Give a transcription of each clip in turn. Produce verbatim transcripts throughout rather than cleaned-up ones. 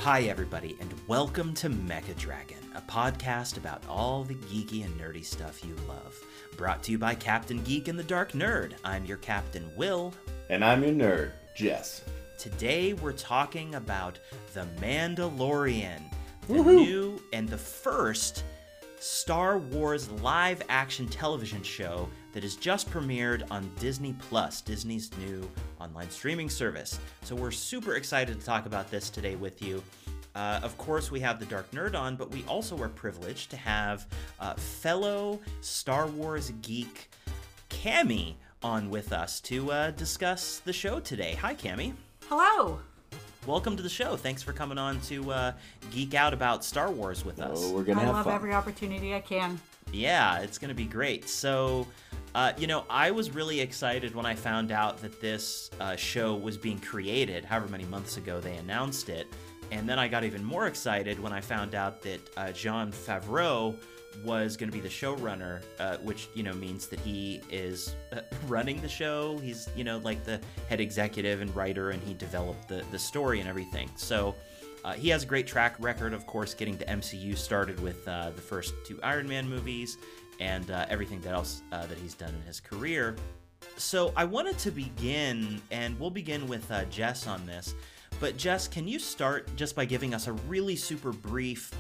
Hi, everybody, and welcome to Mecha Dragon, a podcast about all the geeky and nerdy stuff you love. Brought to you by Captain Geek and the Dark Nerd. I'm your Captain, Will. And I'm your nerd, Jess. Today, we're talking about The Mandalorian, the Woohoo! new and the first Star Wars live-action television show that has just premiered on Disney Plus, Disney's new online streaming service. So we're super excited to talk about this today with you. Uh, of course, we have the Dark Nerd on, but we also are privileged to have uh, fellow Star Wars geek Cammy on with us to uh, discuss the show today. Hi, Cammy. Hello. Welcome to the show. Thanks for coming on to uh, geek out about Star Wars with us. Oh, we're gonna I have love fun. every opportunity I can. Yeah, it's going to be great. So, uh, you know, I was really excited when I found out that this uh, show was being created, however many months ago they announced it. And then I got even more excited when I found out that uh, Jon Favreau was going to be the showrunner, uh, which, you know, means that he is uh, running the show. He's, you know, like the head executive and writer, and he developed the, the story and everything. So uh, he has a great track record, of course, getting the M C U started with uh, the first two Iron Man movies and uh, everything that else uh, that he's done in his career. So I wanted to begin, and we'll begin with uh, Jess on this. But Jess, can you start just by giving us a really super brief,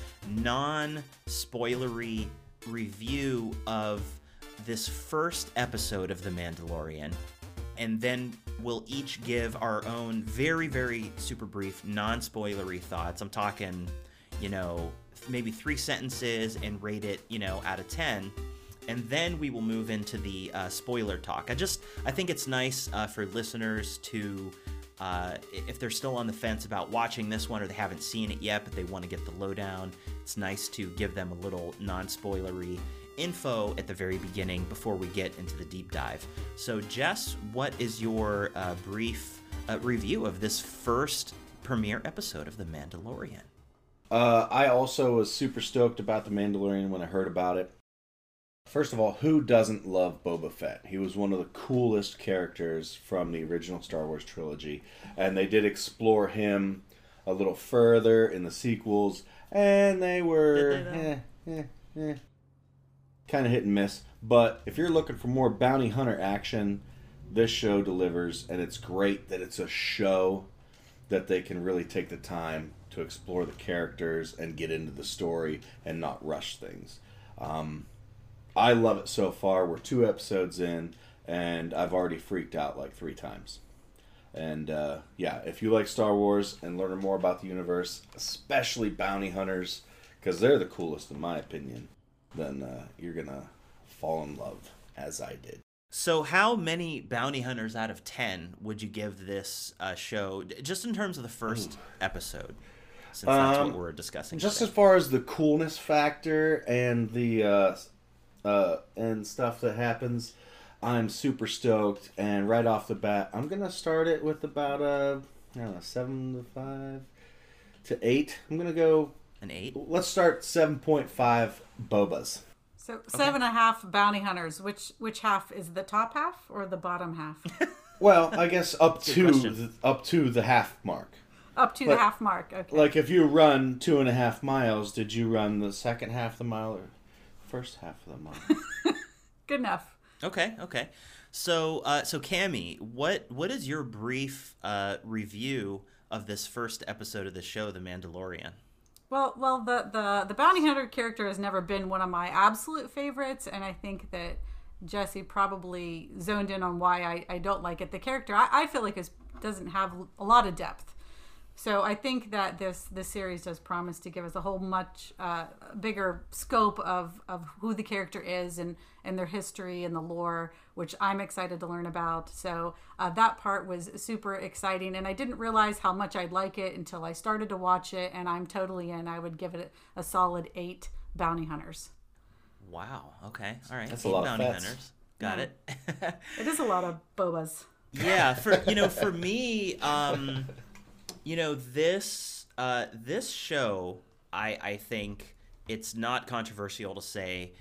non-spoilery review of this first episode of The Mandalorian? And then we'll each give our own very, very super brief, non-spoilery thoughts. I'm talking, you know, maybe three sentences and rate it, you know, out of ten. And then we will move into the uh, spoiler talk. I just, I think it's nice uh, for listeners to... Uh, if they're still on the fence about watching this one or they haven't seen it yet, but they want to get the lowdown, it's nice to give them a little non-spoilery info at the very beginning before we get into the deep dive. So, Jess, what is your uh, brief uh, review of this first premiere episode of The Mandalorian? Uh, I also was super stoked about The Mandalorian when I heard about it. First of all, who doesn't love Boba Fett? He was one of the coolest characters from the original Star Wars trilogy, and they did explore him a little further in the sequels, and they were eh, eh, eh, kind of hit and miss. But if you're looking for more bounty hunter action, this show delivers, and it's great that it's a show that they can really take the time to explore the characters and get into the story and not rush things. Um... I love it so far. We're two episodes in, and I've already freaked out like three times. And, uh, yeah, if you like Star Wars and learning more about the universe, especially bounty hunters, because they're the coolest in my opinion, then uh, you're going to fall in love, as I did. So how many bounty hunters out of ten would you give this uh, show, just in terms of the first Ooh. episode, since that's um, what we're discussing Just today? As far as the coolness factor and the... Uh, Uh, and stuff that happens, I'm super stoked. And right off the bat, I'm gonna start it with about a I don't know seven to five to eight. I'm gonna go an eight. Let's start seven point five bobas. So okay. Seven and a half bounty hunters. Which which half is the top half or the bottom half? Well, I guess up to the, up to the half mark. Up to but, the half mark. Okay. Like if you run two and a half miles, did you run the second half of the mile or first half of the mile? Good enough. Okay, okay. So, uh, so Cammy, what what is your brief uh, review of this first episode of the show, The Mandalorian? Well, well, the, the the bounty hunter character has never been one of my absolute favorites, and I think that Jesse probably zoned in on why I, I don't like it. The character, I, I feel like, is doesn't have a lot of depth. So I think that this this series does promise to give us a whole much uh, bigger scope of, of who the character is and, and their history and the lore, which I'm excited to learn about. So uh, that part was super exciting, and I didn't realize how much I'd like it until I started to watch it, and I'm totally in. I would give it a solid eight bounty hunters. Wow. Okay. All right. That's eight a lot bounty of fats. hunters. Got Yeah. it. It is a lot of bobas. Yeah. For you know, for me, um, you know, this uh, this show, I I think it's not controversial to say,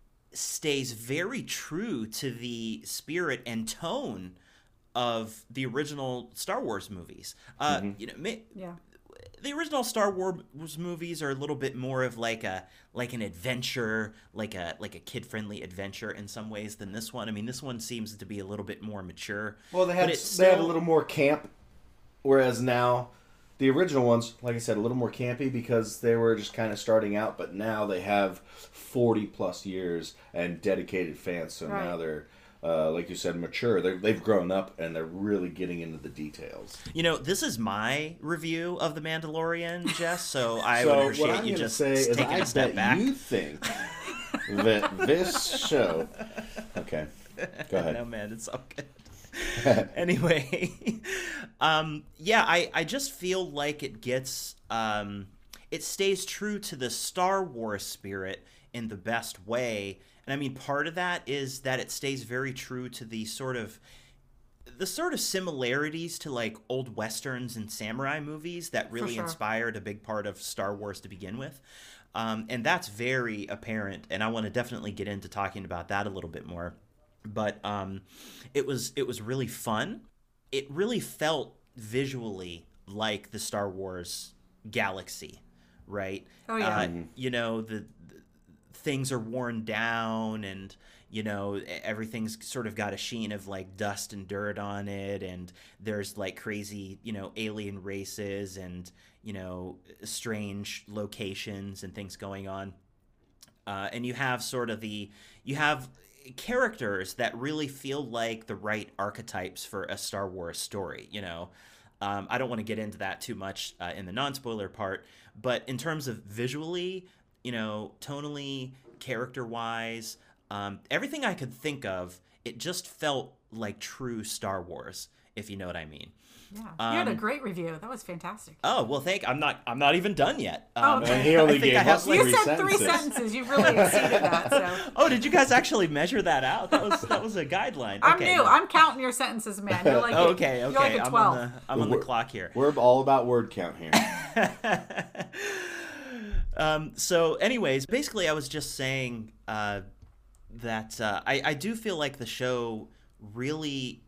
stays very true to the spirit and tone of the original Star Wars movies. Uh, Mm-hmm. You know, may, yeah. the original Star Wars movies are a little bit more of like a like an adventure, like a like a kid-friendly adventure in some ways than this one. I mean, this one seems to be a little bit more mature. Well, they had but it's they had a still- little more camp, whereas now the original ones, like I said, a little more campy because they were just kind of starting out. But now they have forty plus years and dedicated fans, so Right. now they're. Uh, like you said, mature. They're, they've grown up and they're really getting into the details. You know, this is my review of The Mandalorian, Jess, so I so would what appreciate I'm you going to just say is, taking I a step bet back. you think that this show. Okay, go ahead. No, man, it's all good. Anyway, um, yeah, I, I just feel like it gets, um, it stays true to the Star Wars spirit in the best way. And I mean, part of that is that it stays very true to the sort of the sort of similarities to like old westerns and samurai movies that really sure. inspired a big part of Star Wars to begin with. Um, and that's very apparent. And I want to definitely get into talking about that a little bit more. But um, it was it was really fun. It really felt visually like the Star Wars galaxy, right? Oh, yeah. Uh, you know, the things are worn down and you know everything's sort of got a sheen of like dust and dirt on it, and there's like crazy you know alien races and you know strange locations and things going on, uh, and you have sort of the you have characters that really feel like the right archetypes for a Star Wars story. You know, um, I don't want to get into that too much uh, in the non-spoiler part, but in terms of visually, you know, tonally, character-wise, um, everything I could think of, it just felt like true Star Wars, if you know what I mean. Yeah, you had a Um, great review. That was fantastic. Oh well, thank. I'm not. I'm not even done yet. Oh, Um, okay. And he only I think gave I have us like- You three said three sentences. sentences. You really exceeded that. So Oh, did you guys actually measure that out? That was that was a guideline. I'm Okay. new. I'm counting your sentences, man. You're like Oh, a- okay, You're okay. like a I'm twelve. on the I'm on the We're- clock here. We're all about word count here. um, so, anyways, basically, I was just saying uh, that uh, I I do feel like the show really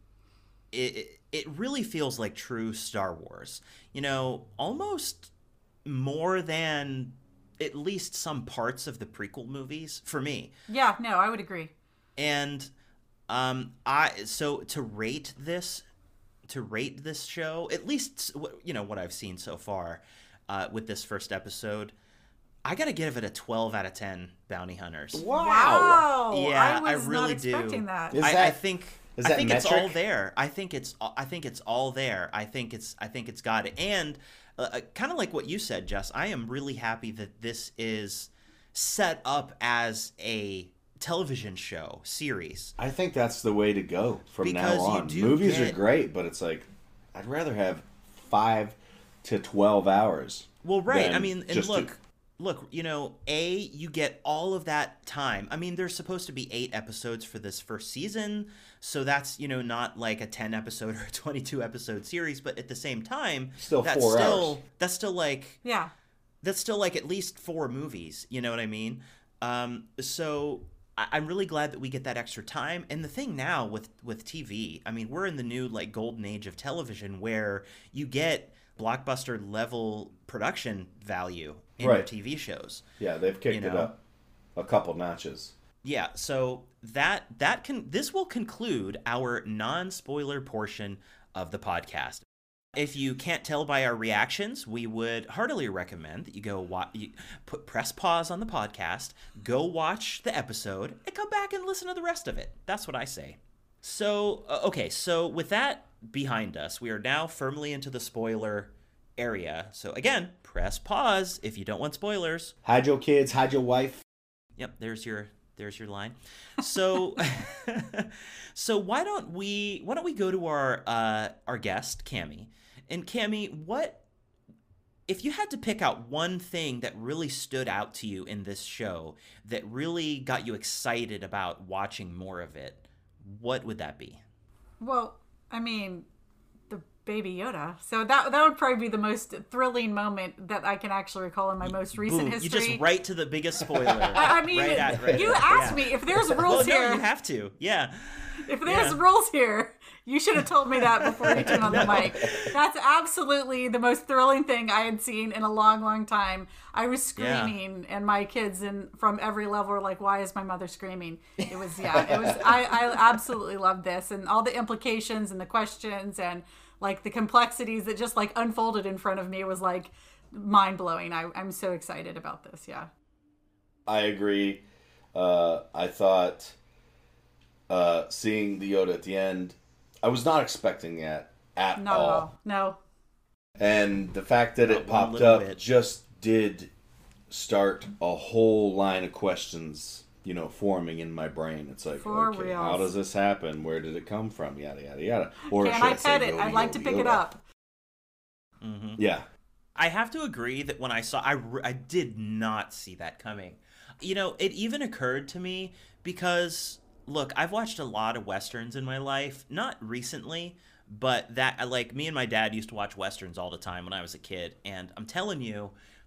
it it really feels like true Star Wars. You know, almost more than at least some parts of the prequel movies for me. Yeah, no, I would agree. And um, I so to rate this, to rate this show, at least you know what I've seen so far uh, with this first episode, I gotta give it a twelve out of ten. Bounty Hunters. Wow. Yeah, I I was really not do. expecting that. Is I, I that- think is I that think it's metric? all there. I think it's I think it's all there. I think it's I think it's got it. And uh, kind of like what you said, Jess, I am really happy that this is set up as a television show series. I think that's the way to go from Because now you on. do Movies get- are great, but it's like I'd rather have five to twelve hours. Well, right. than I mean, and just look, to- look, you know, A, you get all of that time. I mean, there's supposed to be eight episodes for this first season, so that's, you know, not like a ten episode or a twenty-two episode series, but at the same time, Still that's four still hours. that's still like Yeah. that's still like at least four movies, you know what I mean? Um, so I- I'm really glad that we get that extra time. And the thing now with with T V, I mean, we're in the new like golden age of television where you get blockbuster level production value in your Right. T V shows. yeah, they've kicked you it know. up a couple notches. Yeah, so that that can this will conclude our non-spoiler portion of the podcast. If you can't tell by our reactions, we would heartily recommend that you go wa- you put press pause on the podcast, go watch the episode, and come back and listen to the rest of it. That's what I say. So, uh, okay, so with that behind us, we are now firmly into the spoiler area. So again, press pause if you don't want spoilers. Hide your kids, hide your wife. Yep, there's your there's your line. So so why don't we why don't we go to our uh our guest, Cammie. And Cammie, what if you had to pick out one thing that really stood out to you in this show that really got you excited about watching more of it, what would that be? Well, I mean, the Baby Yoda. So that that would probably be the most thrilling moment that I can actually recall in my most recent Boom, history. you just right to the biggest spoiler. I I mean, right at, right you at- asked yeah. me if there's rules Well, no, here. you have to. Yeah. If there's Yeah. rules here, You should have told me that before you turned on the mic. That's absolutely the most thrilling thing I had seen in a long, long time. I was screaming, yeah. and my kids in from every level were like, "Why is my mother screaming?" It was, yeah, it was. I, I absolutely loved this, and all the implications and the questions and like the complexities that just like unfolded in front of me was like mind blowing. I, I'm so excited about this. Yeah, I agree. Uh, I thought uh, seeing the Yoda at the end, I was not expecting that at Not all. at all. No. And the fact that Not it one popped little up bit. just did start a whole line of questions, you know, forming in my brain. It's like, For okay, reals. how does this happen? Where did it come from? Yada, yada, yada. Or Can should I say pet it? Yoda, I'd like Yoda, to pick Yoda. it up. Mm-hmm. Yeah. I have to agree that when I saw, I, re- I did not see that coming. You know, it even occurred to me because, look, I've watched a lot of Westerns in my life, not recently, but that, like, me and my dad used to watch Westerns all the time when I was a kid. And I'm telling you,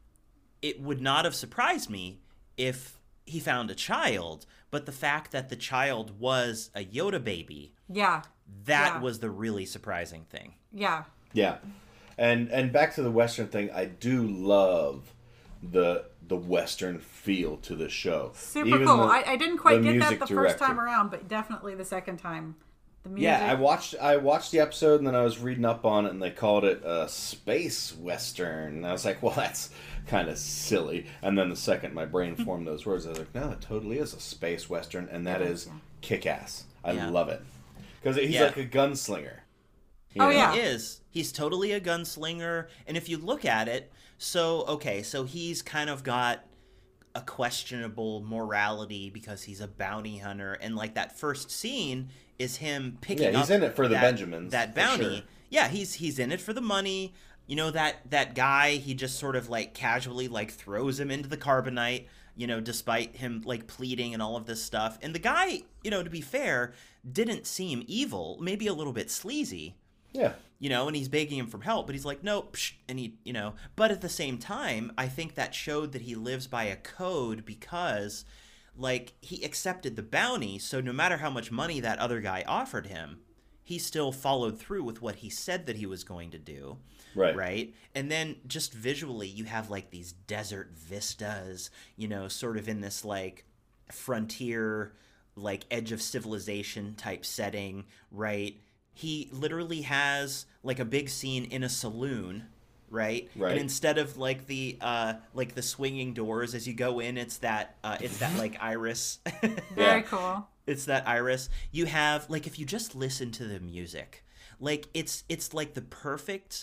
it would not have surprised me if he found a child, but the fact that the child was a Yoda baby, Yeah. that Yeah. was the really surprising thing. Yeah. Yeah. And and back to the Western thing, I do love the the Western feel to the show. Super Even cool. the- I, I didn't quite the get that music the director. first time around, but definitely the second time. The music. Yeah, I watched I watched the episode and then I was reading up on it and they called it a space western. And I was like, well, that's kind of silly. And then the second my brain formed those words, I was like, no, it totally is a space western, and that It is is, yeah. kick-ass. I Yeah. love it because he's Yeah. like a gunslinger. You Oh, know? yeah. He is. He's totally a gunslinger. And if you look at it, so, okay, so he's kind of got a questionable morality because he's a bounty hunter. And, like, that first scene is him picking Yeah, he's up in it for the that, Benjamins, that for bounty. sure. Yeah, he's he's in it for the money. You know, that, that guy, he just sort of, like, casually, like, throws him into the carbonite, you know, despite him, like, pleading and all of this stuff. And the guy, you know, to be fair, didn't seem evil, maybe a little bit sleazy. Yeah. You know, and he's begging him for help, but he's like, nope, psh, and he, you know, but at the same time, I think that showed that he lives by a code because, like, he accepted the bounty, so no matter how much money that other guy offered him, he still followed through with what he said that he was going to do. Right. Right? And then just visually, you have, like, these desert vistas, you know, sort of in this, like, frontier, like, edge of civilization type setting, right? He literally has like a big scene in a saloon, right? Right. And instead of like the uh like the swinging doors as you go in, it's that uh it's that like iris. Very Yeah. cool. It's that iris. You have like if you just listen to the music, like it's it's like the perfect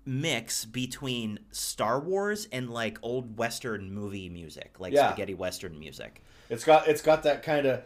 mix between Star Wars and like old Western movie music, like Yeah. spaghetti Western music. It's got it's got that kind of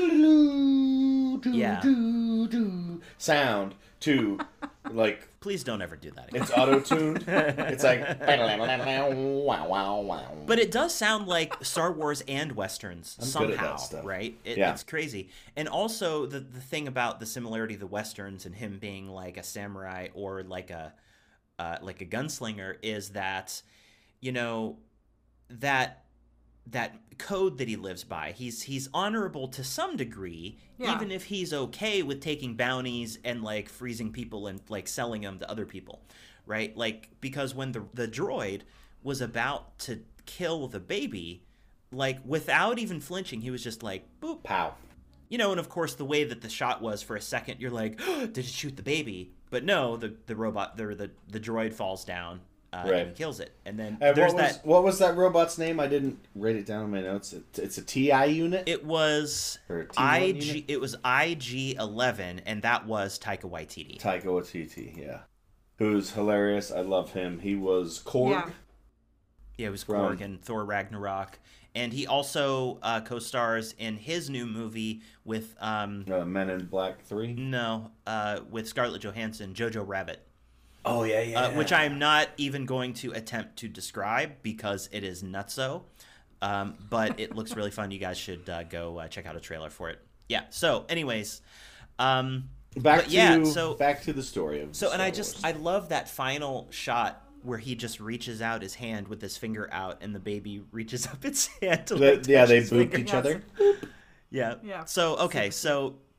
Yeah. sound to like Please don't ever do that again. it's auto tuned. It's like wow wow wow. But it does sound like Star Wars and Westerns I'm good at somehow, that stuff. right? It, Yeah. It's crazy. And also the the thing about the similarity of the Westerns and him being like a samurai or like a uh, like a gunslinger is that, you know, that that code that he lives by. He's he's honorable to some degree, Yeah. even if he's okay with taking bounties and like freezing people and like selling them to other people, right? Like because when the the droid was about to kill the baby, like without even flinching, he was just like boop, Pow. you know. And of course, the way that the shot was for a second, you're like, oh, did it shoot the baby? But no, the the robot, the the the droid falls down. Uh, Right. and kills it, and then And there's what was that. what was that robot's name? I didn't write it down in my notes. It, it's a T I unit. It was Or a T one I unit? G. It was I G eleven, and that was Taika Waititi. Taika Waititi, yeah, who's hilarious. I love him. He was Korg. Yeah. Yeah, it was From- Korg in Thor Ragnarok, and he also uh, co-stars in his new movie with um Uh, Men in Black Three. no uh with Scarlett Johansson, Jojo Rabbit. Oh yeah, yeah. Uh, which I am not even going to attempt to describe because it is nutso. Um, but it looks really fun. You guys should uh, go uh, check out a trailer for it. Yeah. So, anyways, um, back but to yeah. So, back to the story of so, and Star I just Wars. I love that final shot where he just reaches out his hand with his finger out, and the baby reaches up its hand to The- like, yeah, touch they his booped finger. each other. Yeah. Yeah. So okay, so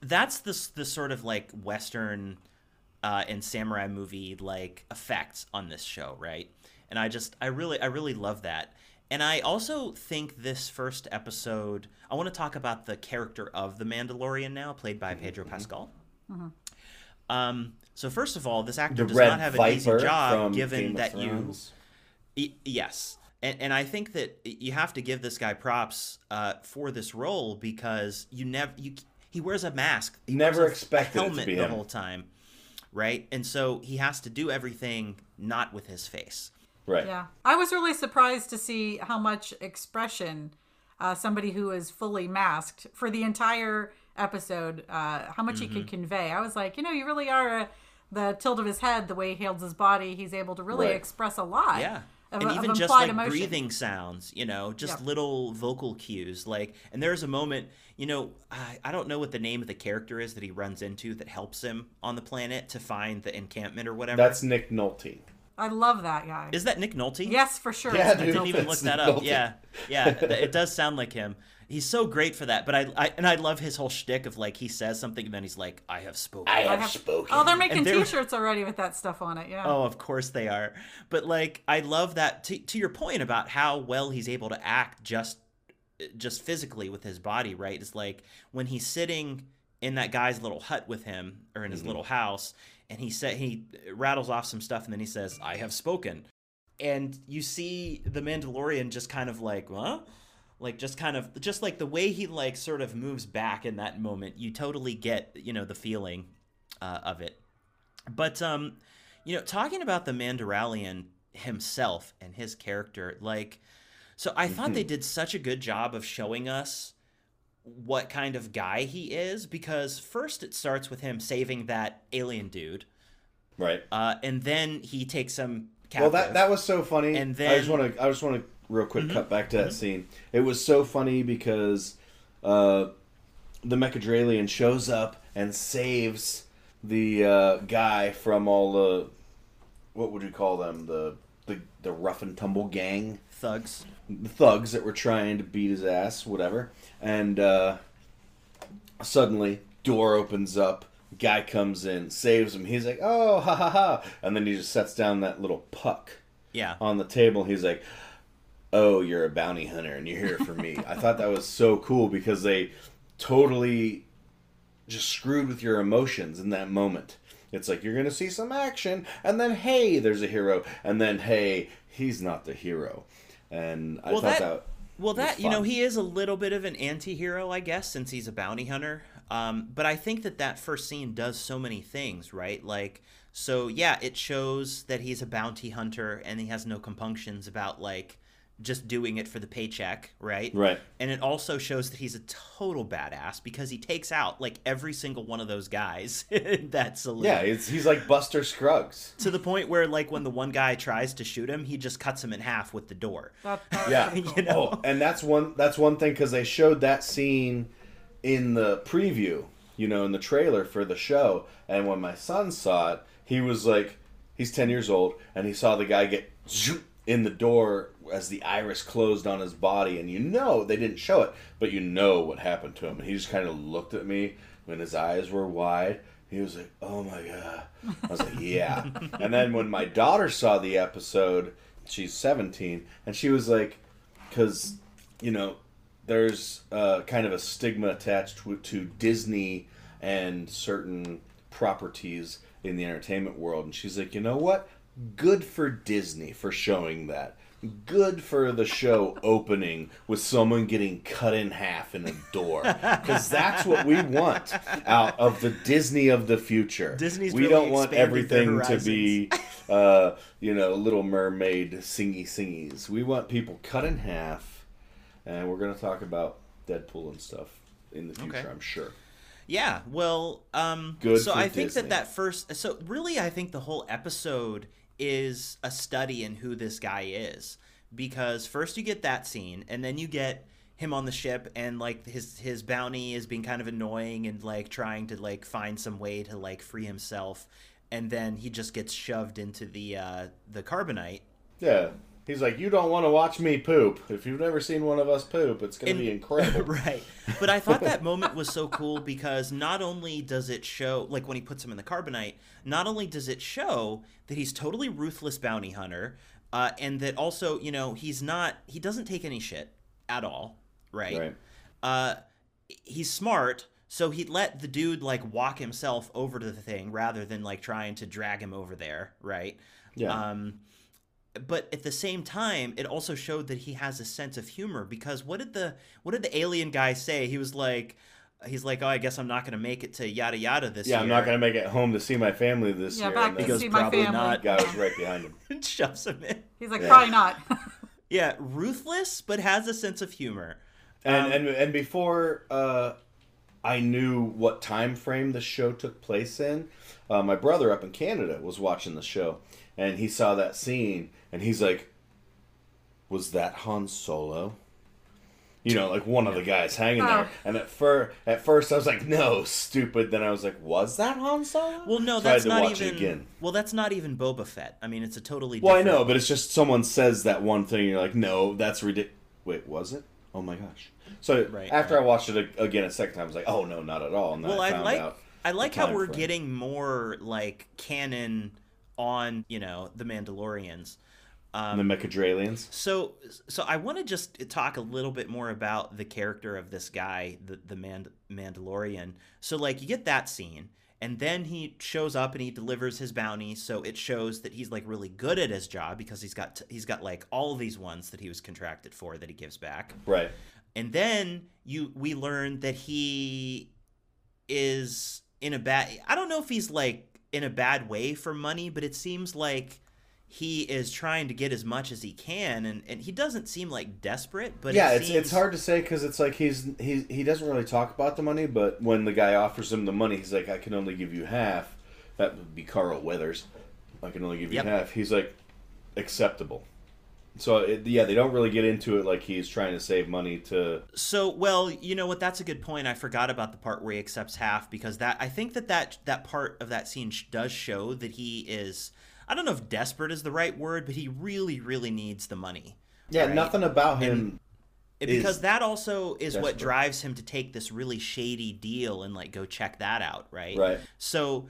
that's the the sort of like Western uh, and samurai movie like effects on this show, right? And I just I really I really love that. And I also think this first episode, I want to talk about the character of the Mandalorian now, played by Pedro Pascal. Mm-hmm. Um, so first of all, this actor the does Red not have an Viper easy job, from given Game of that Thrones. you, y- yes, and and I think that you have to give this guy props uh, for this role because you never you he wears a mask, he Never wears a expected it to helmet be the him. whole time, right? And so he has to do everything not with his face. Right. Yeah. I was really surprised to see how much expression uh, somebody who is fully masked for the entire episode, uh, how much Mm-hmm. he could convey. I was like, you know, you really are a, the tilt of his head, the way he holds his body. He's able to really Right. express a lot. Yeah. Of, And of even just implied like emotion. breathing sounds, you know, just Yep. little vocal cues. Like, and there's a moment, you know, I, I don't know what the name of the character is that he runs into that helps him on the planet to find the encampment or whatever. That's Nick Nolte. I love that guy. Is that Nick Nolte? Yes, for sure. Yeah, It's I dude. didn't even It's look that Nick up. Nolte. Yeah, yeah, th- it does sound like him. He's so great for that. But I, I and I love his whole shtick of like he says something and then he's like, "I have spoken." I I have, have- spoken. Oh, they're making And they're- T-shirts already with that stuff on it. Yeah. Oh, of course they are. But like, I love that. To, to your point about how well he's able to act just, just physically with his body, right? It's like when he's sitting in that guy's little hut with him, or in his Mhm. little house, and he said he rattles off some stuff, and then he says, "I have spoken," and you see the Mandalorian just kind of like, huh? Like just kind of just like the way he like sort of moves back in that moment, you totally get, you know, the feeling uh, of it. But um, you know, talking about the Mandalorian himself and his character, like, so I thought they did such a good job of showing us what kind of guy he is, because first it starts with him saving that alien dude, Right. uh, and then he takes him Well, captive. that that was so funny. And I just then- want to I just want to real quick Mhm. cut back to that scene. It was so funny because uh, the Mechadralian shows up and saves the uh, guy from all the what would you call them the the the rough and tumble gang, thugs. the thugs that were trying to beat his ass, whatever. And uh, suddenly, door opens up. Guy comes in, saves him. He's like, "Oh, ha ha ha!" And then he just sets down that little puck Yeah. on the table. He's like, "Oh, you're a bounty hunter, and you're here for me." I thought that was so cool because they totally just screwed with your emotions in that moment. It's like you're gonna see some action, and then hey, there's a hero, and then hey, he's not the hero. And I Well, thought that- that. Well, that, was you know, fun. he is a little bit of an anti-hero, I guess, since he's a bounty hunter. Um, but I think that that first scene does so many things, right? Like, so yeah, it shows that he's a bounty hunter and he has no compunctions about, like, just doing it for the paycheck, right? Right. And it also shows that he's a total badass because he takes out, like, every single one of those guys in that saloon. Yeah, it's, he's like Buster Scruggs. To the point where, like, when the one guy tries to shoot him, he just cuts him in half with the door. That, that was Yeah. pretty cool. You know? Oh, and that's one that's one thing because they showed that scene in the preview, you know, in the trailer for the show. And when my son saw it, he was like, he's ten years old, and he saw the guy get zoop in the door as the iris closed on his body, and you know they didn't show it, but you know what happened to him. And he just kind of looked at me when his eyes were wide. He was like, "Oh my god!" I was like, "Yeah." And then when my daughter saw the episode, she's seventeen, and she was like, because you know, there's uh, kind of a stigma attached to, to Disney and certain properties in the entertainment world, and she's like, "You know what? Good for Disney for showing that. Good for the show opening with someone getting cut in half in a door. Because that's what we want out of the Disney of the future. Disney's we really don't want expanded their everything to be, uh, you know, Little Mermaid singy singies. We want people cut in half, and we're going to talk about Deadpool and stuff in the future, Okay. I'm sure. Yeah, well, um, Good so for I think Disney. that that first, so really, I think the whole episode is a study in who this guy is, because first you get that scene, and then you get him on the ship, and like his his bounty is being kind of annoying and like trying to like find some way to like free himself, and then he just gets shoved into the uh, the carbonite. Yeah. He's like, you don't want to watch me poop. If you've never seen one of us poop, it's going to be incredible. Right. But I thought that moment was so cool because not only does it show, like when he puts him in the carbonite, not only does it show that he's totally ruthless bounty hunter, uh, and that also, you know, he's not, he doesn't take any shit at all, right? Right. Uh, he's smart, so he'd let the dude, like, walk himself over to the thing rather than, like, trying to drag him over there, right? Yeah. Um, but at the same time, it also showed that he has a sense of humor because what did the what did the alien guy say? He was like, he's like, oh, I guess I'm not going to make it to yada yada this yeah, year. I'm not going to make it home to see my family this Yeah, year. back And to then goes, see my "Probably family. not." the guy was right behind him. and shoves him in. He's like, Yeah. probably not. Yeah, ruthless, but has a sense of humor. And Um, and and before uh, I knew what time frame the show took place in, uh, my brother up in Canada was watching the show, and he saw that scene, and he's like, "Was that Han Solo?" You know, like one of the guys hanging there. Oh. And at fir- at first I was like, "No, stupid." Then I was like, "Was that Han Solo?" Well, no, So I had that's to not watch it even. again. Well, that's not even Boba Fett. I mean, it's a totally. Well, I different... know, but it's just someone says that one thing, and you're like, "No, that's ridiculous." Wait, was it? Oh my gosh! So Right, after right. I watched it a- again a second time, I was like, "Oh no, not at all." And then Well, I I, found like out I like the how time we're frame. getting more like canon on you know the Mandalorians. Um, the Mechadralians. So, so I want to just talk a little bit more about the character of this guy, the the Mand- Mandalorian. So, like, you get that scene, and then he shows up and he delivers his bounty. So it shows that he's like really good at his job because he's got t- he's got like all of these ones that he was contracted for that he gives back. Right. And then you we learn that he is in a bad. I don't know if he's like in a bad way for money, but it seems like he is trying to get as much as he can, and, and he doesn't seem like desperate. But yeah, it it's seems... it's hard to say because it's like he's he he doesn't really talk about the money, but when the guy offers him the money, he's like, "I can only give you half." That would be Carl Weathers. I can only give you Yep. half. He's like, acceptable. So it, yeah, they don't really get into it like he's trying to save money to. So, well, you know what? That's a good point. I forgot about the part where he accepts half because that I think that that, that part of that scene sh- does show that he is. I don't know if desperate is the right word, but he really, really needs the money. Yeah, right? nothing about him. And is because that also is what desperate. drives him to take this really shady deal and like go check that out, right? Right. So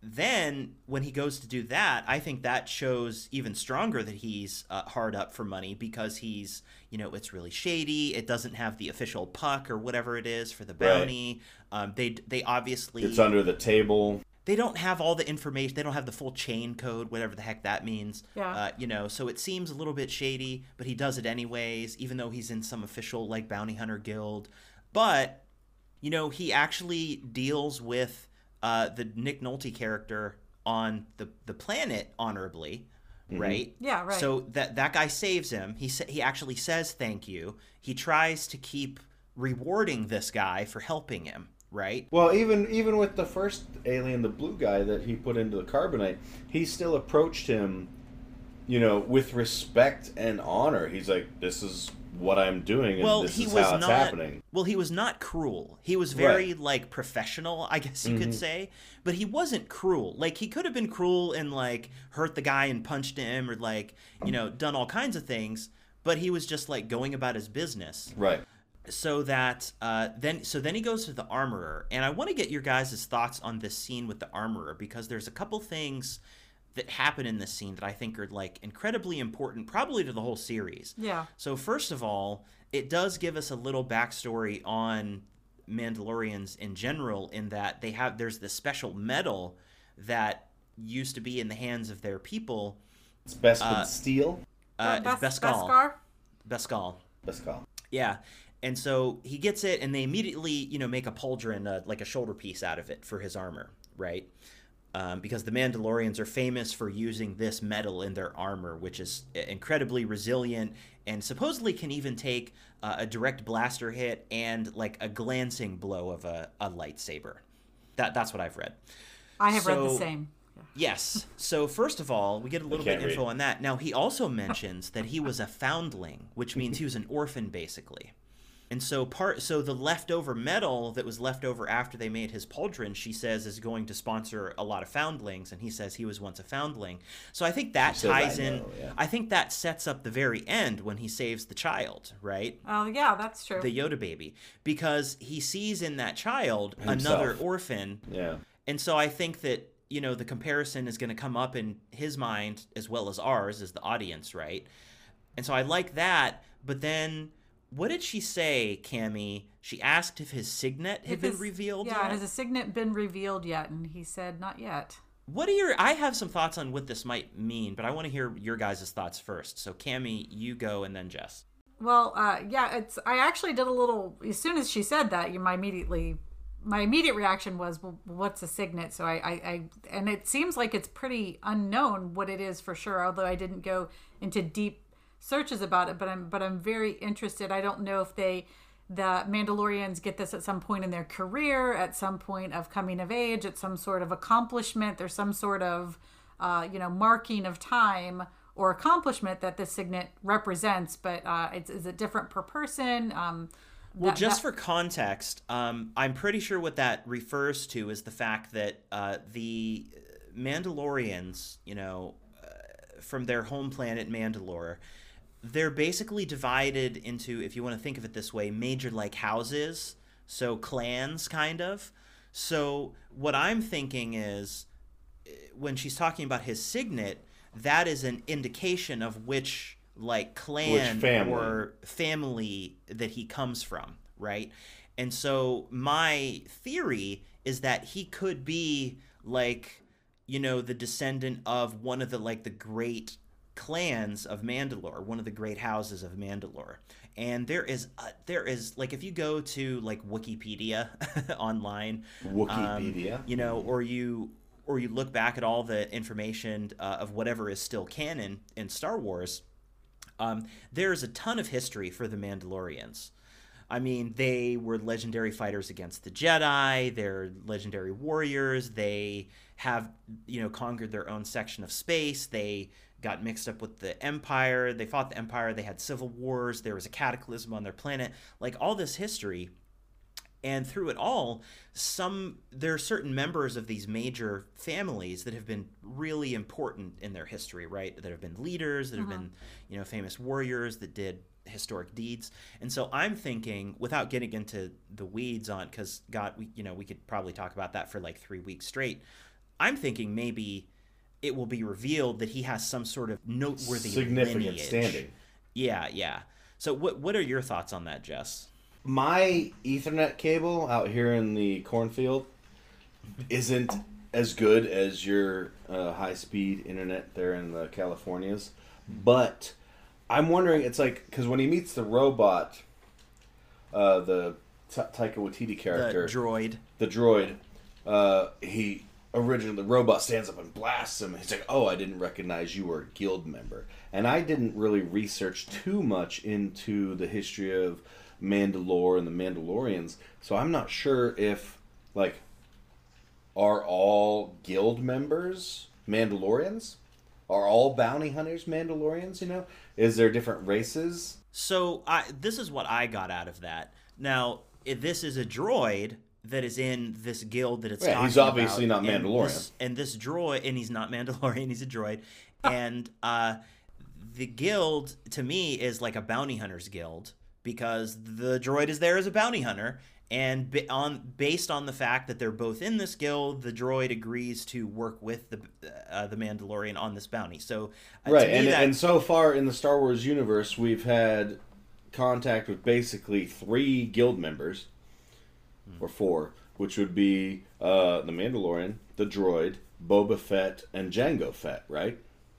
then when he goes to do that, I think that shows even stronger that he's uh, hard up for money because he's, you know, it's really shady. It doesn't have the official puck or whatever it is for the bounty. Right. Um, they they obviously It's under the table. They don't have all the information. They don't have the full chain code, whatever the heck that means. Yeah. Uh, you know, so it seems a little bit shady, but he does it anyways, even though he's in some official, like, bounty hunter guild. But, you know, he actually deals with uh, the Nick Nolte character on the, the planet honorably, mm-hmm. right? Yeah, right. So that, that guy saves him. He sa- he actually says thank you. He tries to keep rewarding this guy for helping him. Right. Well, even even with the first alien, the blue guy that he put into the carbonite, he still approached him, you know, with respect and honor. He's like, "This is what I'm doing, and well, this he is was how it's not, happening." Well, he was not cruel. He was very Right. like professional, I guess you Mm-hmm. could say. But he wasn't cruel. Like he could have been cruel and like hurt the guy and punched him or like you know done all kinds of things. But he was just like going about his business. Right. So that uh, then, so then he goes to the armorer, and I want to get your guys' thoughts on this scene with the armorer because there's a couple things that happen in this scene that I think are like incredibly important, probably to the whole series. Yeah. So first of all, it does give us a little backstory on Mandalorians in general, in that they have there's this special metal that used to be in the hands of their people. It's Bespin Uh, Steel. Uh, Bes- it's Beskar. Beskar? Beskar. Beskar. Yeah. And so he gets it, and they immediately, you know, make a pauldron, uh, like a shoulder piece out of it for his armor, right? Um, because the Mandalorians are famous for using this metal in their armor, which is incredibly resilient and supposedly can even take uh, a direct blaster hit and like a glancing blow of a, a lightsaber. That that's what I've read. I have read the So- same. Yes. So first of all, we get a little bit can't of info read. on that. Now he also mentions that he was a foundling, which means he was an orphan, basically. And so part so the leftover metal that was left over after they made his pauldron, she says, is going to sponsor a lot of foundlings, and he says he was once a foundling. So I think that She says, ties "I in. know," yeah. I think that sets up the very end when he saves the child, right? Oh yeah, that's true. The Yoda baby, because he sees in that child Himself. another orphan. Yeah. And so I think that, you know, the comparison is going to come up in his mind as well as ours as the audience, right? And so I like that, but then what did she say, Cammy? She asked if his signet had If been his- revealed Yeah, yet? has a signet been revealed yet? And he said, not yet. What are your I have some thoughts on what this might mean, but I want to hear your guys' thoughts first. So Cammy, you go, and then Jess. Well, uh, yeah, it's. I actually did a little. As soon as she said that, you my immediately, my immediate reaction was, well, what's a signet? So I, I, I, and it seems like it's pretty unknown what it is for sure. Although I didn't go into deep searches about it, but I'm, but I'm very interested. I don't know if they, the Mandalorians, get this at some point in their career, at some point of coming of age, at some sort of accomplishment. There's some sort of, uh, you know, marking of time or accomplishment that the signet represents, but uh, it's is it different per person? Um, Well, that- just that- for context, um, I'm pretty sure what that refers to is the fact that uh, the Mandalorians, you know, uh, from their home planet Mandalore, they're basically divided into, if you want to think of it this way, major like houses, so clans kind of. So what I'm thinking is, uh, when she's talking about his signet, that is an indication of which like clan Which family. or family that he comes from, right? And so my theory is that he could be like, you know, the descendant of one of the like the great clans of Mandalore, one of the great houses of Mandalore. And there is a, there is like, if you go to like Wikipedia online, Wikipedia. um, you know, or you or you look back at all the information uh, of whatever is still canon in Star Wars, um, there's a ton of history for the Mandalorians. I mean, they were legendary fighters against the Jedi. They're legendary warriors. They have, you know, conquered their own section of space. They got mixed up with the Empire. They fought the Empire. They had civil wars. There was a cataclysm on their planet. Like, all this history. And through it all, some there are certain members of these major families that have been really important in their history, right? That have been leaders, that have been, you know, famous warriors that did historic deeds. And so I'm thinking, without getting into the weeds on, because God, we, you know, we could probably talk about that for like three weeks straight. I'm thinking maybe it will be revealed that he has some sort of noteworthy Significant lineage. standing. Yeah, yeah. So what what are your thoughts on that, Jess? My Ethernet cable out here in the cornfield isn't as good as your uh, high-speed internet there in the Californias, but I'm wondering, it's like, because when he meets the robot, uh, the Ta- Taika Waititi The character, droid. the droid, uh, he originally, the robot stands up and blasts him. He's like, oh, I didn't recognize you were a guild member. And I didn't really research too much into the history of Mandalore and the Mandalorians, so I'm not sure if, like, are all guild members Mandalorians? Are all bounty hunters Mandalorians, you know? Is there different races? So I this is what I got out of that. Now, if this is a droid that is in this guild that it's Yeah, talking he's obviously about, not and Mandalorian. this- And this, droid, and he's not Mandalorian, he's a droid. And uh, the guild, to me, is like a bounty hunter's guild, because the droid is there as a bounty hunter, and ba- on based on the fact that they're both in this guild, the droid agrees to work with the uh, the Mandalorian on this bounty. So, uh, to Right, me and, that- and so far in the Star Wars universe, we've had contact with basically three guild members, or four, which would be uh, the Mandalorian, the droid, Boba Fett, and Jango Fett, right?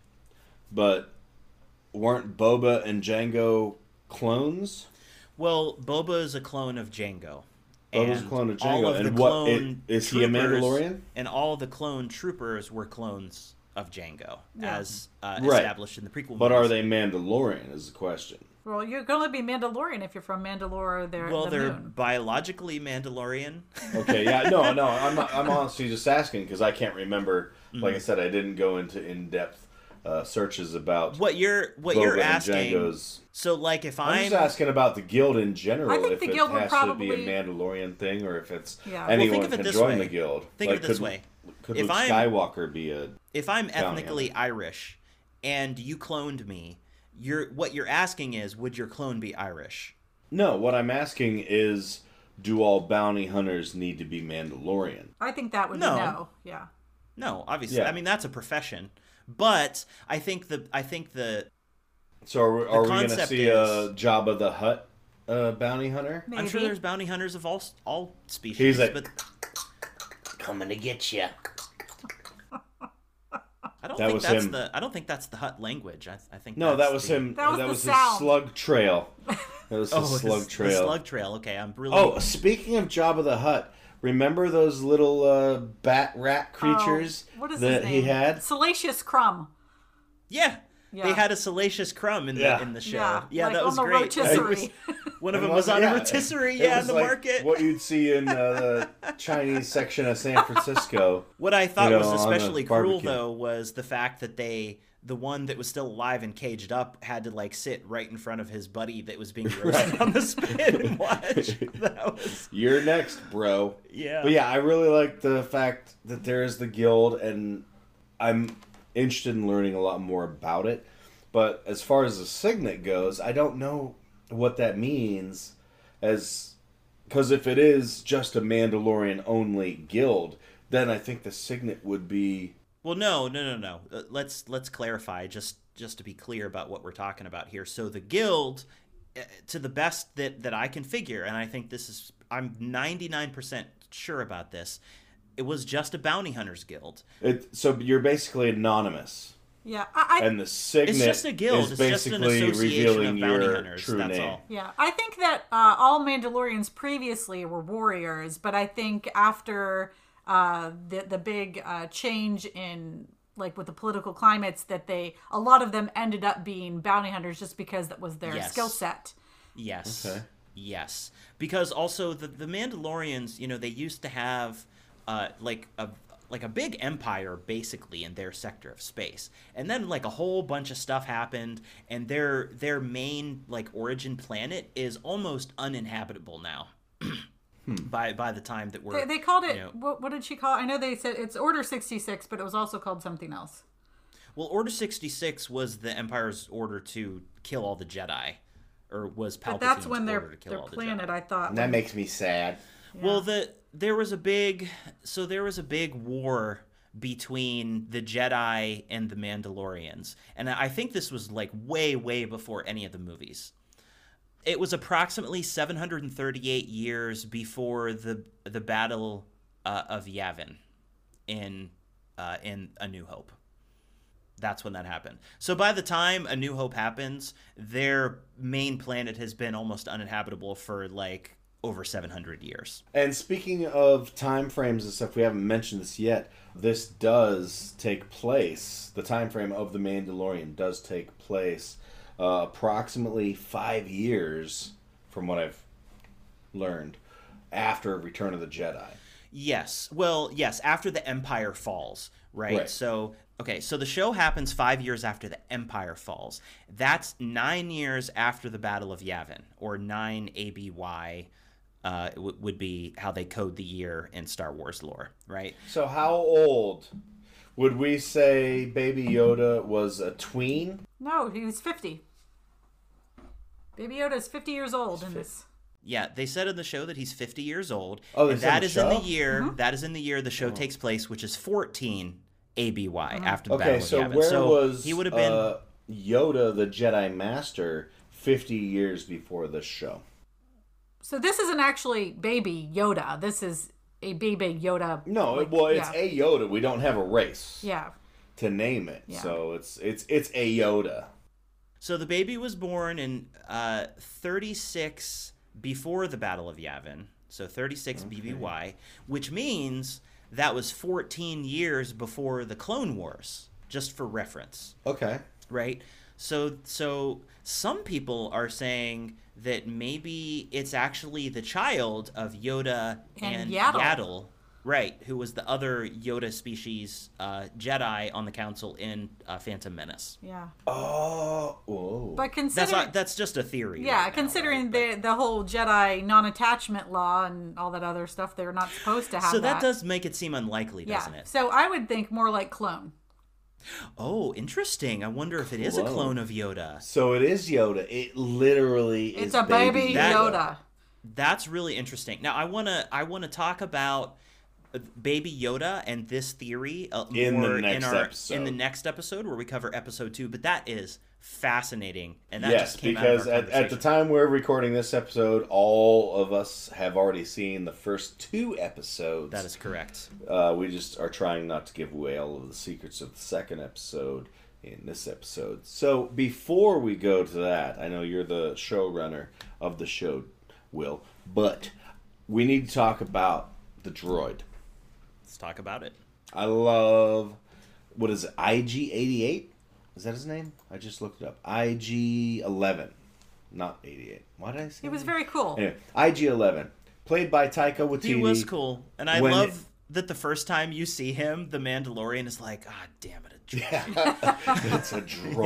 But weren't Boba and Jango clones? well, Boba is a clone of Jango. Boba's a And clone of all Jango, of the and what- clone i- is he a troopers- Mandalorian? And all the clone troopers were clones of Jango, Yeah. as uh, Right. established in the prequel. But are movies. they Mandalorian, is the question. Well, you're going to be Mandalorian if you're from Mandalore or they're Well, the they're moon. biologically Mandalorian. Okay, yeah, no, no, I'm not, I'm honestly just asking because I can't remember. Like I said, I didn't go into in-depth uh, searches about What you're what Boba you're and asking. Jango's. So like if I'm I'm, just asking about the guild in general. I think if the it guild would has probably- to be a Mandalorian thing, or if it's Yeah. Well, anyone think of it can this join way. the guild. Think like, of it this could, way. Could If Luke I'm- Skywalker be a? if I'm Bounty ethnically Irish and you cloned me, you're what you're asking is would your clone be Irish? No, what I'm asking is, do all bounty hunters need to be Mandalorian? I think that would No. be no. Yeah. No, obviously. Yeah. I mean that's a profession. But I think the I think the So are, we- are we going to concept see is- a Jabba the Hutt uh, bounty hunter? Maybe. I'm sure there's bounty hunters of all all species. He's like, but coming to get you. I don't That think was that's him. the I don't think that's the Hutt language. I, I think No, that's that was the, him. That was the his sound. slug trail. That was his Oh, slug his- trail. The slug trail. Okay, I'm really. Oh, speaking of Jabba the Hutt, remember those little uh, bat rat creatures Oh, what is that his he name? had? Salacious Crumb. yeah. Yeah. They had a salacious crumb in the Yeah. in the show. Yeah, Yeah, like that on was the great. rotisserie. One of It them was on yeah, a rotisserie, it yeah, in was the like market. What you'd see in uh, the Chinese section of San Francisco. What I thought you know, was on the especially cruel barbecue. though was the fact that they the one that was still alive and caged up had to like sit right in front of his buddy that was being roasted Right. on the spit and watch. That was You're next, bro. yeah. But yeah, I really like the fact that there is the guild, and I'm interested in learning a lot more about it. But as far as the signet goes, I don't know what that means, as because if it is just a Mandalorian only guild, then I think the signet would be. Well, no, no, no, no. Uh, let's let's clarify just just to be clear about what we're talking about here. So the guild, uh, to the best that that I can figure, and I think this is I'm ninety-nine percent sure about this, it was just a bounty hunters guild. It, so you're basically anonymous, Yeah, I, I and the signet It's just a guild. is It's just an basically association of revealing bounty your hunters. true That's name. all. yeah, I think that uh, all Mandalorians previously were warriors, but I think after uh, the the big uh, change in like with the political climates, that they a lot of them ended up being bounty hunters just because that was their Yes. skill set. Yes. Okay. Yes. Because also the the Mandalorians, you know, they used to have uh like a like a big empire basically in their sector of space. And then like a whole bunch of stuff happened and their their main like origin planet is almost uninhabitable now. By by the time that we're They, they called it you know- what, what did she call it? I know they said it's Order sixty-six, but it was also called something else. Well, Order sixty-six was the Empire's order to kill all the Jedi, or was Palpatine's But that's when order their to kill their all the planet, Jedi. I thought. And that makes me sad. Well, the there was a big so there was a big war between the Jedi and the Mandalorians, and I think this was like way way before any of the movies. It was approximately seven hundred thirty-eight years before the the Battle uh, of Yavin in uh, in A New Hope. That's when that happened. So by the time A New Hope happens, their main planet has been almost uninhabitable for like over seven hundred years. And speaking of time frames and stuff, we haven't mentioned this yet. This does take place. The time frame of the Mandalorian does take place uh, approximately five years, from what I've learned, after Return of the Jedi. Yes. Well, yes, after the Empire falls, right? Right. So, okay, so the show happens five years after the Empire falls. That's nine years after the Battle of Yavin, or nine A B Y uh, w- would be how they code the year in Star Wars lore, right? So how old would we say Baby Yoda was a tween? No, he was fifty. Baby Yoda is fifty years old in this. Yeah, they said in the show that he's fifty years old. Oh, they and said that in the is in the show? year that is in the year the show takes place, which is fourteen A B Y after the Okay, Battle so of Yavin. where so was he would have been uh, Yoda, the Jedi Master, fifty years before this show? So this isn't actually Baby Yoda. This is a Baby Yoda. No, like, well, it's yeah. a Yoda. We don't have a race Yeah. to name it, Yeah. so it's it's it's a Yoda. So the baby was born in uh, thirty-six before the Battle of Yavin, so thirty-six B B Y, which means that was fourteen years before the Clone Wars, just for reference, Okay. right? So, so some people are saying that maybe it's actually the child of Yoda And and, Yaddle. Yaddle Right, who was the other Yoda species uh, Jedi on the council in uh, Phantom Menace. Yeah. Oh, whoa. But considering... That's, not, that's just a theory. Yeah, right considering now, right? the the whole Jedi non-attachment law and all that other stuff, they're not supposed to have So that. that does make it seem unlikely, doesn't yeah. it? So I would think more like clone. Oh, interesting. I wonder if it is a Clone. clone of Yoda. So it is Yoda. It literally It's is a baby That- Yoda. That's really interesting. Now, I want to I want to talk about Baby Yoda and this theory uh, In the more next in our episode. in the next episode where we cover episode two. But that is fascinating, and that Yes, just came because out of our at, at the conversation. time we're recording this episode, all of us have already seen the first two episodes. That is correct. Uh, we just are trying not to give away all of the secrets of the second episode in this episode. So before we go to that, I know you're the showrunner of the show, Will, but we need to talk about the droid. Let's talk about it. I love, what is it, I G eighty-eight? Is that his name? I just looked it up. I G eleven, not eighty-eight. Why did I say He was that? very cool. Anyway, I G eleven, played by Taika Waititi. He was cool, and I When love it- that the first time you see him, the Mandalorian is like, "Ah, damn it, a droid." Yeah, it's a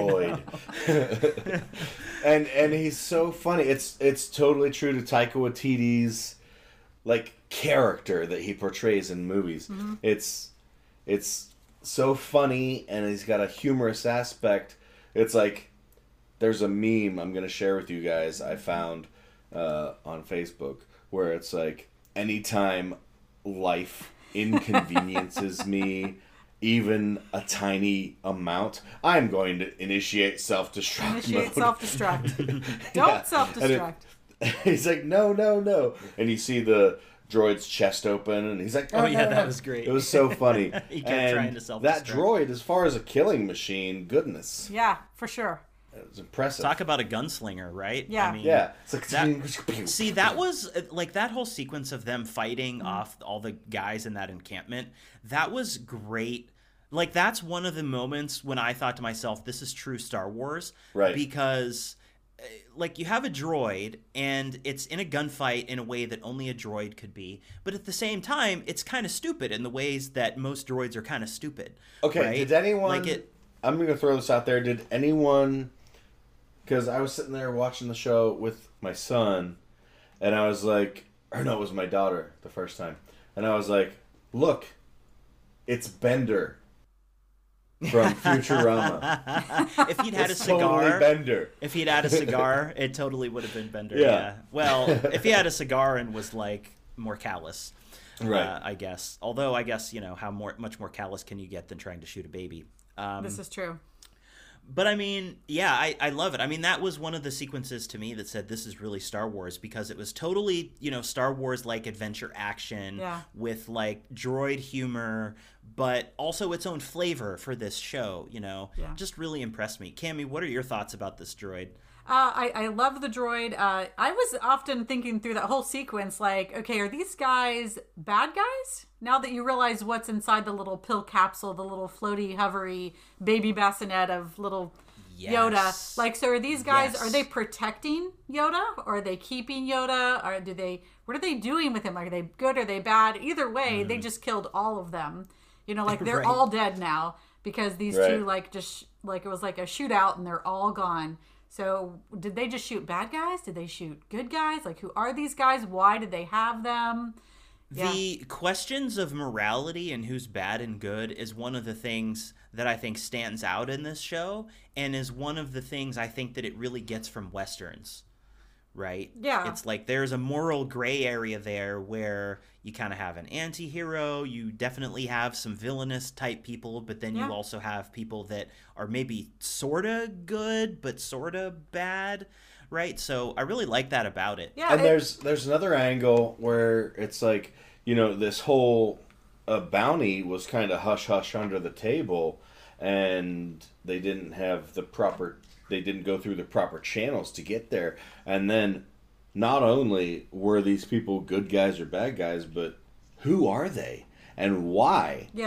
droid, and and he's so funny. It's it's totally true to Taika Waititi's like character that he portrays in movies. Mm-hmm. It's it's so funny, and he's got a humorous aspect. It's like there's a meme I'm gonna share with you guys. I found uh, on Facebook where it's like anytime life inconveniences me even a tiny amount, I'm going to initiate self-destruct Initiate mode. self-destruct. Don't Yeah. self-destruct. And it- he's like, no, no, no. And you see the droid's chest open, and he's like, Oh, "No, yeah, no, that no." was great. It was so funny. He kept and trying to self-destruct. that droid, as far as a killing machine, goodness, Yeah, for sure. it was impressive. Talk about a gunslinger, right? Yeah. I mean, yeah, it's like That- See, that was uh, like that whole sequence of them Mm-hmm. fighting off all the guys in that encampment. That was great. Like, that's one of the moments when I thought to myself, this is true Star Wars. Right. Because, uh, like, you have a droid, and it's in a gunfight in a way that only a droid could be. But at the same time, it's kind of stupid in the ways that most droids are kind of stupid. Okay, right? did anyone? Like it, I'm going to throw this out there. Did anyone? Because I was sitting there watching the show with my son, and I was like, or no, it was my daughter the first time, and I was like, look, it's Bender from Futurama. if he'd had It's a cigar. totally Bender. If he'd had a cigar, it totally would have been Bender. Yeah. Yeah. Well, if he had a cigar and was like more callous, Right. uh, I guess. Although I guess you know how more much more callous can you get than trying to shoot a baby. Um, This is true. but I mean, yeah, I, I love it. I mean, that was one of the sequences to me that said this is really Star Wars because it was totally, you know, Star Wars like adventure action Yeah. with like droid humor, but also its own flavor for this show, you know. Yeah. Just really impressed me. Cammy, what are your thoughts about this droid? Uh, I, I love the droid. Uh, I was often thinking through that whole sequence, like, okay, are these guys bad guys? Now that you realize what's inside the little pill capsule, the little floaty, hovery baby bassinet of little Yes. Yoda. Like, so are these guys, Yes. are they protecting Yoda? Or are they keeping Yoda? Or do they, what are they doing with him? Like, are they good? Are they bad? Either way, they just killed all of them. You know, like, they're Right. all dead now because these Right. two, like, just, like, it was like a shootout and they're all gone. So did they just shoot bad guys? Did they shoot good guys? Like, who are these guys? Why did they have them? Yeah. The questions of morality and who's bad and good is one of the things that I think stands out in this show and is one of the things I think that it really gets from Westerns, right? Yeah. It's like there's a moral gray area there where you kind of have an anti-hero, you definitely have some villainous type people, but then Yeah. you also have people that are maybe sort of good but sort of bad, right? So I really like that about it. Yeah. And it- there's there's another angle where it's like, you know, this whole uh, bounty was kind of hush hush under the table, and they didn't have the proper, they didn't go through the proper channels to get there. And then not only were these people good guys or bad guys, but who are they and why yeah.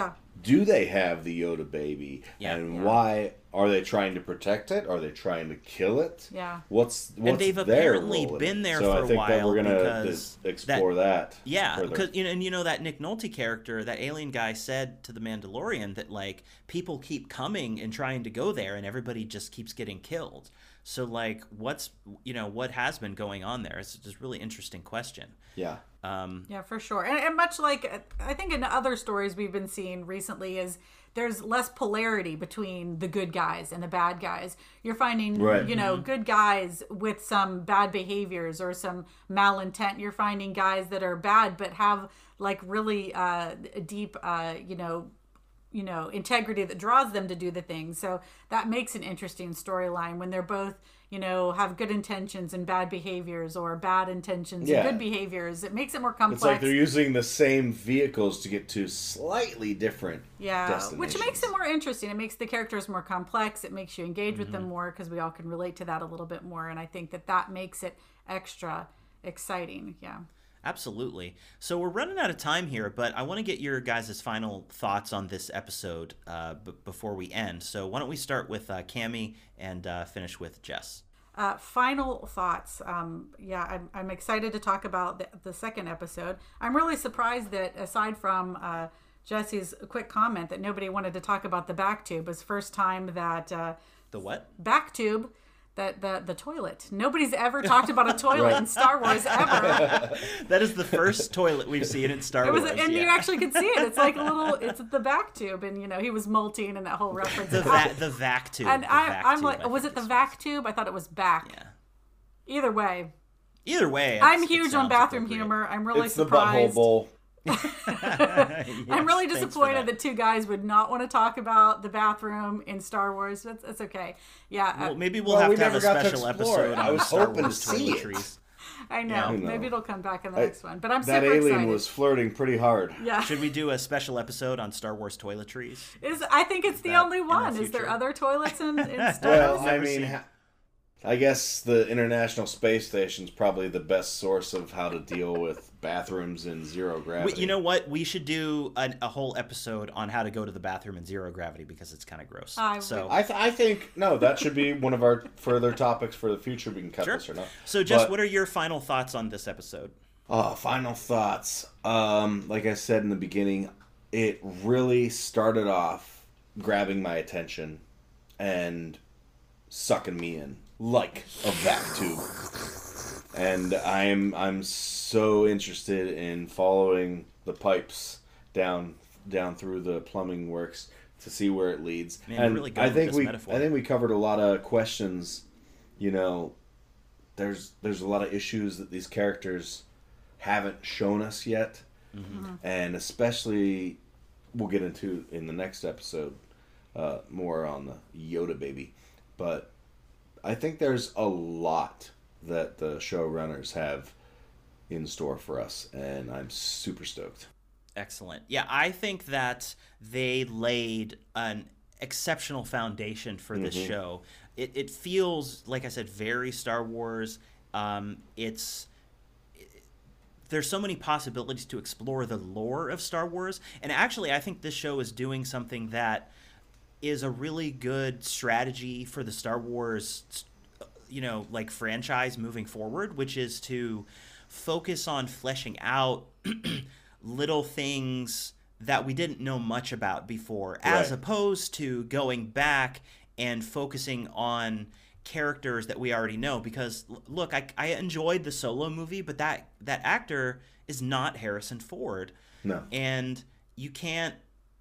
do they have the Yoda baby? Yeah. And Yeah. why are they trying to protect it? Are they trying to kill it? Yeah. What's, what's And they've their apparently role in been it? there so for I a think that while we're gonna because dis- explore that. Yeah, further. because you know, and you know that Nick Nolte character, that alien guy, said to the Mandalorian that like people keep coming and trying to go there, and everybody just keeps getting killed. So like, what's you know what has been going on there? It's just a really interesting question. Yeah. Um, Yeah, for sure. And, and much like, I think in other stories we've been seeing recently is there's less polarity between the good guys and the bad guys. You're finding, Right. you know, good guys with some bad behaviors or some malintent. You're finding guys that are bad but have like really uh, deep, uh, you know, you know, integrity that draws them to do the things. So that makes an interesting storyline when they're both, you know, have good intentions and bad behaviors, or bad intentions Yeah. and good behaviors. It makes it more complex. It's like they're using the same vehicles to get to slightly different Yeah, destinations. which makes it more interesting. It makes the characters more complex. It makes you engage with Mm-hmm. them more because we all can relate to that a little bit more. And I think that that makes it extra exciting. Yeah. Absolutely. So we're running out of time here, but I want to get your guys' final thoughts on this episode uh, b- before we end. So why don't we start with uh, Cammie and uh, finish with Jess? Uh, final thoughts. Um, yeah, I'm, I'm excited to talk about the, the second episode. I'm really surprised that aside from uh, Jesse's quick comment that nobody wanted to talk about the back tube, was first time that uh, The what? back tube, that the the toilet. Nobody's ever talked about a toilet Right. in Star Wars ever. That is the first toilet we've seen in Star It was, Wars. and yeah. you actually could see it. It's like a little. It's the back tube, and you know he was molting, and that whole reference. the va- the vac tube. and the I, vac I'm tube, like, I was think it the is vac what- tube? I thought it was back. Yeah. Either way, Either way, it's, I'm it huge on sounds bathroom appropriate. humor. I'm really It's the butthole surprised. bowl. I'm really Yes, thanks for disappointed that. that. two guys would not want to talk about the bathroom in Star Wars. That's, that's okay. Yeah, uh, Well, maybe we'll Well, have we to have a never got to special explore episode it. I on was Star hoping Wars to see it. toiletries. I know. yeah. You know. Maybe it'll come back in the I- next one. But I'm That super alien excited. was flirting pretty hard. Yeah. Should we do a special episode on Star Wars toiletries? Is I think it's the that only in the one. Is there future? other toilets in, in Star Well, Wars? I never mean, seen- ha- I guess the International Space Station's probably the best source of how to deal with bathrooms in zero gravity. We, you know what? We should do an, a whole episode on how to go to the bathroom in zero gravity because it's kind of gross. I so, I, th- I think, no, that should be one of our further topics for the future. We can cut Sure. this or not. so Jess, But- what are your final thoughts on this episode? Oh, final thoughts. Um, like I said in the beginning, it really started off grabbing my attention and sucking me in like a vac tube. And I'm I'm so interested in following the pipes down down through the plumbing works to see where it leads. Man, you're and really going I with think this we metaphor. I think we covered a lot of questions. You know, there's there's a lot of issues that these characters haven't shown us yet, Mm-hmm. and especially we'll get into in the next episode uh, more on the Yoda baby. But I think there's a lot that the showrunners have in store for us, and I'm super stoked. Excellent. Yeah, I think that they laid an exceptional foundation for this Mhm. show. It, it feels, like I said, very Star Wars. Um, it's it- there's so many possibilities to explore the lore of Star Wars, and actually, I think this show is doing something that is a really good strategy for the Star Wars, you know, like franchise moving forward, which is to focus on fleshing out little things that we didn't know much about before, as Right. opposed to going back and focusing on characters that we already know. Because l- look, I, I enjoyed the Solo movie, but that that actor is not Harrison Ford, No. and you can't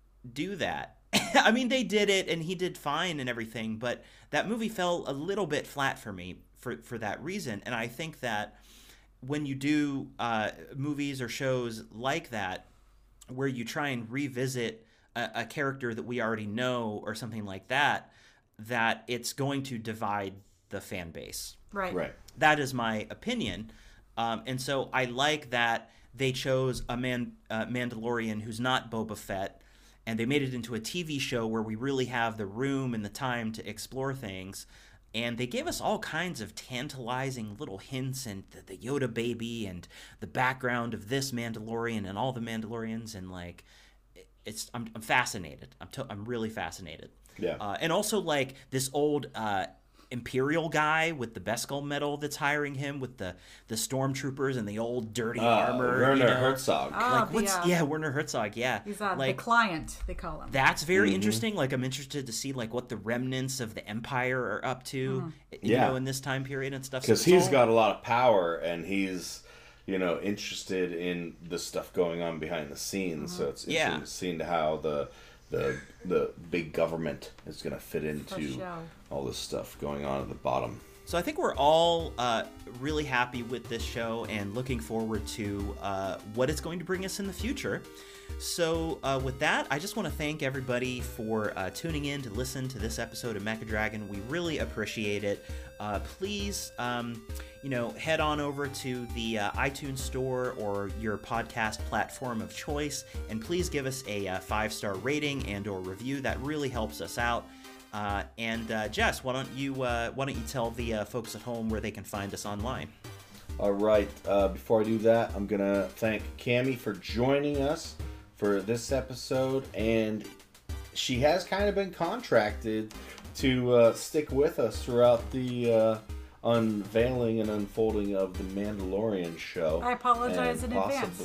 do that. I mean, they did it, and he did fine and everything, but that movie fell a little bit flat for me for for that reason. And I think that when you do uh, movies or shows like that, where you try and revisit a, a character that we already know or something like that, that it's going to divide the fan base. Right. Right. That is my opinion. Um, and so I like that they chose a man, uh, Mandalorian who's not Boba Fett, and they made it into a T V show where we really have the room and the time to explore things. And they gave us all kinds of tantalizing little hints, and the, the Yoda baby, and the background of this Mandalorian and all the Mandalorians, and like, it's I'm, I'm fascinated. I'm to, I'm really fascinated. Yeah. Uh, and also like this old uh, Imperial guy with the Beskar medal that's hiring him with the the stormtroopers and the old dirty Uh, armor. Werner you know? Herzog. Ah, Like the, what's uh, yeah Werner Herzog yeah He's uh, like the client, they call him. that's very Mm-hmm. interesting. Like I'm interested to see like what the remnants of the Empire are up to, you Yeah. know, in this time period and stuff. So Because it's he's all- got a lot of power, and he's, you know, interested in the stuff going on behind the scenes. So it's Yeah. interesting to see into how the the the big government is going to fit into show. all this stuff going on at the bottom. So I think we're all uh, really happy with this show and looking forward to uh, what it's going to bring us in the future. So uh, with that, I just want to thank everybody for uh, tuning in to listen to this episode of Mecha Dragon. We really appreciate it. Uh, please, um, you know, head on over to the uh, iTunes store or your podcast platform of choice, and please give us a uh, five-star rating and or review. That really helps us out. Uh, and uh, Jess, why don't you uh, why don't you tell the uh, folks at home where they can find us online? All right. Uh, before I do that, I'm gonna thank Cammie for joining us for this episode, and she has kind of been contracted to uh, stick with us throughout the uh, unveiling and unfolding of the Mandalorian show. I apologize and in possibly- advance.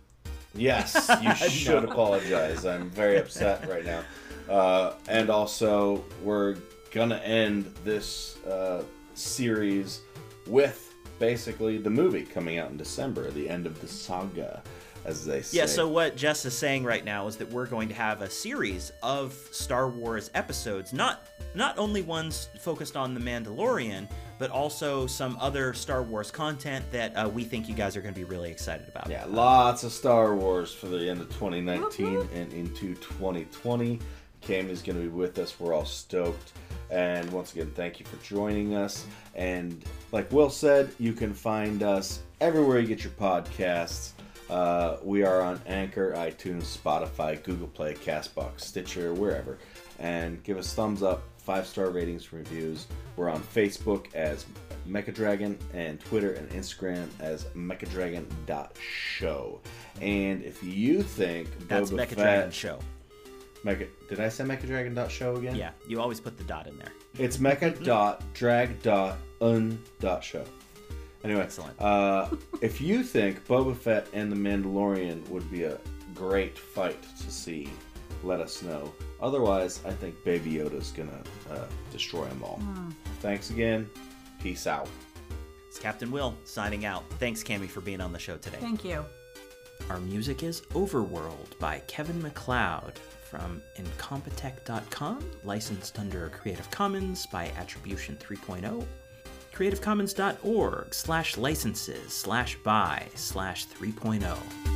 Yes, you should apologize. I'm very upset right now. Uh, and also, we're gonna end this uh, series with basically the movie coming out in December, the end of the saga, as they say. Yeah, so what Jess is saying right now is that we're going to have a series of Star Wars episodes, not not only ones focused on The Mandalorian, but also some other Star Wars content that uh, we think you guys are going to be really excited about. Yeah, lots of Star Wars for the end of twenty nineteen and into twenty twenty. Cammie's going to be with us. We're all stoked. And once again, thank you for joining us. And like Will said, you can find us everywhere you get your podcasts. Uh, we are on Anchor, iTunes, Spotify, Google Play, CastBox, Stitcher, wherever. And give us thumbs up, five-star ratings, reviews. We're on Facebook as Mecha Dragon and Twitter and Instagram as mechadragon dot show. And if you think That's Boba Mecha Fett, Dragon Show. Mecha, did I say mechadragon dot show again? Yeah, you always put the dot in there. It's mecha dot drag dot un dot show. Anyway, Excellent. Uh, if you think Boba Fett and the Mandalorian would be a great fight to see, let us know. Otherwise, I think Baby Yoda's gonna uh, destroy them all. Thanks again. Peace out. It's Captain Will signing out. Thanks, Cammie, for being on the show today. Thank you. Our music is Overworld by Kevin MacLeod from incompetech dot com, licensed under Creative Commons by Attribution three point oh. creativecommons dot org slash licenses slash by slash 3.0.